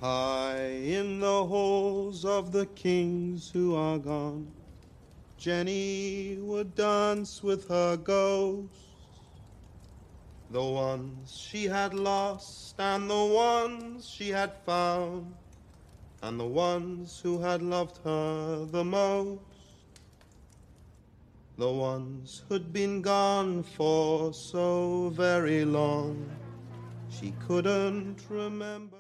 High in the halls of the kings who are gone, Jenny would dance with her ghosts, the ones she had lost and the ones she had found, and the ones who had loved her the most, the ones who'd been gone for so very long she couldn't remember.